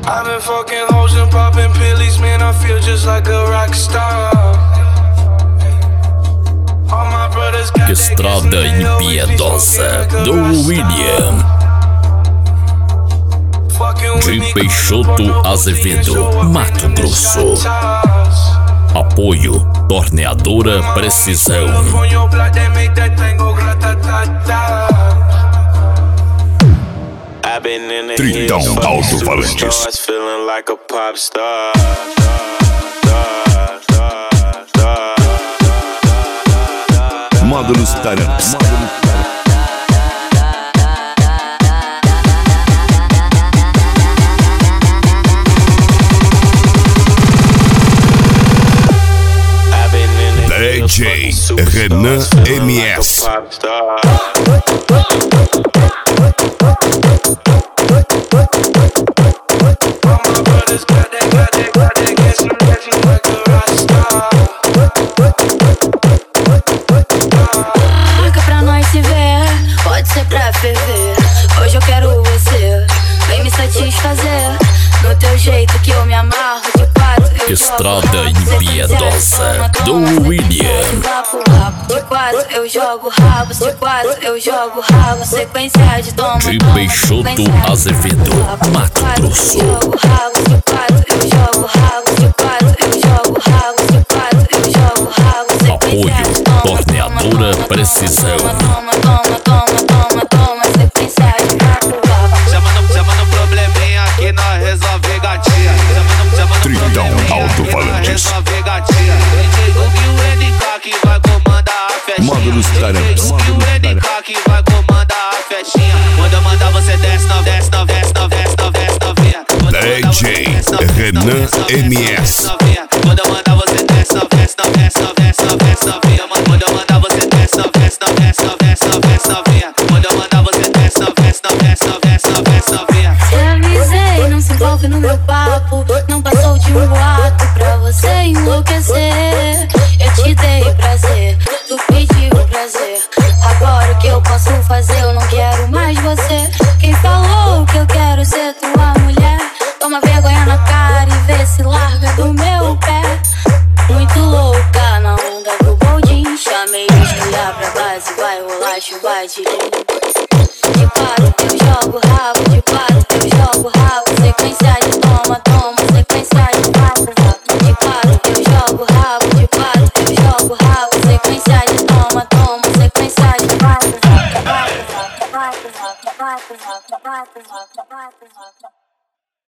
I've been fucking hoes and popping pillies, man, I feel just like a rock star. Estrada Impiedosa do William de Peixoto Azevedo, Mato Grosso. Apoio Torneadora Precisão. Tritão Alto-Falantes. Módulos Tarantes. DJ Renan MS. Marca pra nós se ver, pode ser pra ferver. Hoje eu quero você, vem me satisfazer. No teu jeito que eu me amarro de quatro. Estrada Impiedosa do William. De quatro eu jogo rabo, de quatro eu jogo rabo. Sequência de toma. De Peixoto Azevedo, Mato Grosso. Eu jogo rabo, de quatro eu jogo rabo, de quatro eu jogo rabo, de quatro eu jogo rabo. Apoio Torneadora Precisão. Toma, sequência de rabo. Chama no probleminha que nós resolve gatinha. Tritão Alto-Falantes. Resolve gatinha. O NK que vai comandar a festinha. Módulos Tarantes. O NK que vai comandar a festinha. Quando eu mandar você desce, desce, desce, desce, desce, novinha. DJ Renan MS. Quando eu mandar você desce, desce, desce, desce, desce, novinha. Quando eu mandar você desce, desce, desce, desce, desce, novinha. Quando eu mandar você desce, desce, desce, desce, desce, novinha. Te avisei, não se envolve no meu papo. Não passou de um boato pra você enlouquecer. Eu te dei prazer, tu pediu prazer. Agora o que eu posso fazer? Eu não quero mais você. Quem falou que eu quero ser tua mulher? Toma vergonha na cara e vê se larga do meu pé. Muito louca na onda do boldin. Chamei os criar pra base, vai rolar chuva de De quatro eu jogo rabo, de quatro eu jogo rabo. Sequência de toma, sequência de rabo. De quatro eu jogo rabo, de quatro eu jogo rabo. Sequência de toma, sequência de rabo.